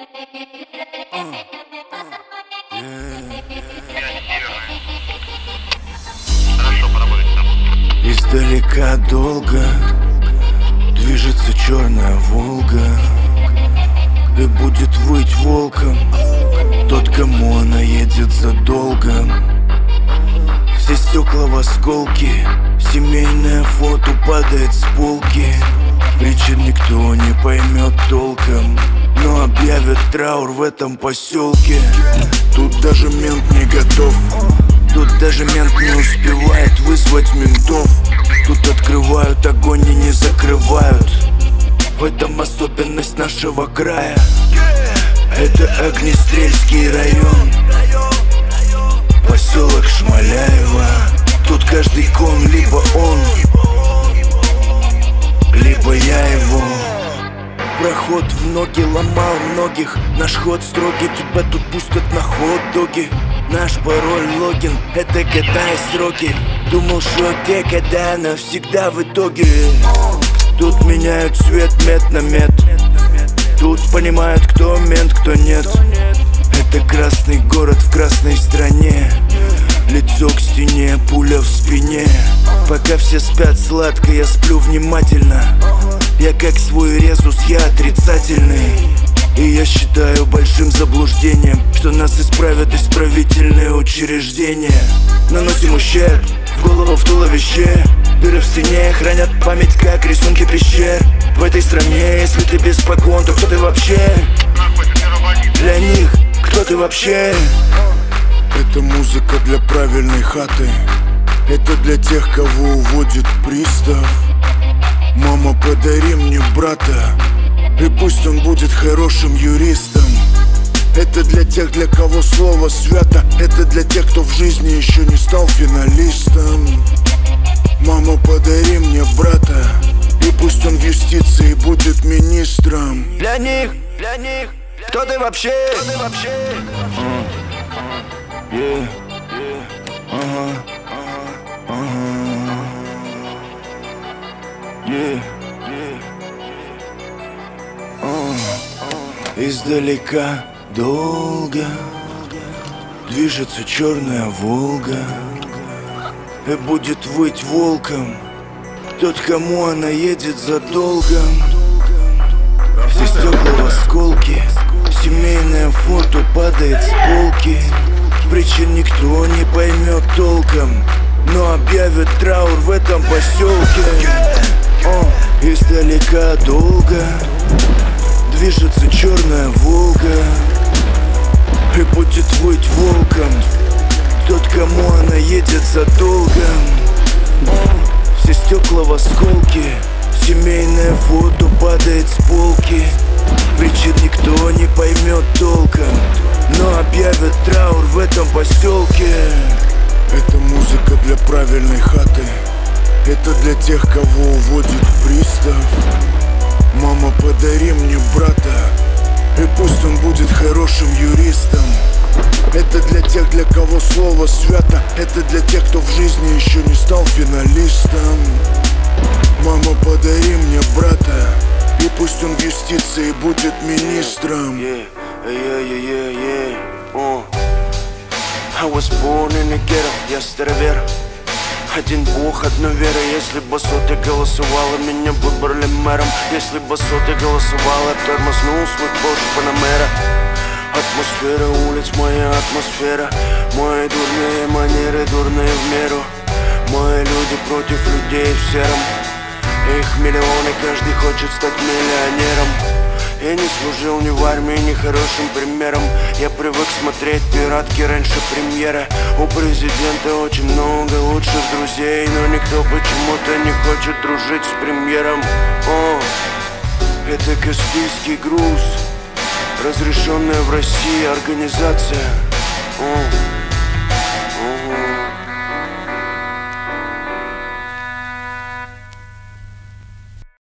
Издалека долго движется черная Волга, и будет выть волком тот, кому она едет задолго. Все стекла в осколки, семейное фото падает с полки. Причин никто не поймет толком, но объявят траур в этом поселке. Тут даже мент не готов, тут даже мент не успевает вызвать ментов. Тут открывают огонь и не закрывают. В этом особенность нашего края. Это Огнестрельский район, поселок Шмаляева. Тут каждый кон либо он, либо я его. Проход в ноги ломал многих, наш ход строгий, тебя тут пустят на хот-доги. Наш пароль логин, это года и сроки. Думал, что те года навсегда в итоге. Тут меняют цвет мед на мед. Тут понимают, кто мент, кто нет. Это красный город в красной стране. Лицо к стене, пуля в спине. Пока все спят сладко, я сплю внимательно. Я как свой резус, я отрицательный. И я считаю большим заблуждением, что нас исправят исправительные учреждения. Наносим ущерб в голову, в туловище. Дыры в стене хранят память, как рисунки пещер. В этой стране, если ты без погон, то кто ты вообще? Для них, кто ты вообще? Это музыка для правильной хаты. Это для тех, кого уводит пристав. Мама, подари мне брата, и пусть он будет хорошим юристом. Это для тех, для кого слово свято. Это для тех, кто в жизни еще не стал финалистом. Мама, подари мне брата, и пусть он в юстиции будет министром. Для них, кто ты вообще? Кто ты вообще? Издалека долго движется черная Волга, и будет выть волком тот, кому она едет задолго. Все стекла в осколки, семейное фото падает с полки. Причин никто не поймет толком, но объявят траур в этом поселке. Издалека долго движется черная Волга, и будет выть волком тот, кому она едет задолго. Все стекла в осколки, семейное фото падает с полки. Причин никто не поймет толком, но объявят траур в этом поселке. Это музыка для правильной хаты. Это для тех, кого уводит пристав. Мама, подари мне брата, и пусть он будет хорошим юристом. Это для тех, для кого слово свято. Это для тех, кто в жизни еще не стал финалистом. Мама, подари мне брата, и пусть он в юстиции будет министром. I was born in a ghetto, я старовер. Один бог, одна вера. Если бы соты голосовала, меня выбрали мэром. Если бы соты голосовала, тормознул свой Porsche Panamera. Атмосфера улиц, моя атмосфера. Мои дурные манеры, дурные в меру. Мои люди против людей в сером. Их миллионы, каждый хочет стать миллионером. Я не служил ни в армии, ни хорошим примером. Я привык смотреть пиратки раньше премьера. У президента очень много лучших друзей, но никто почему-то не хочет дружить с премьером. Это Каспийский груз, разрешенная в России организация.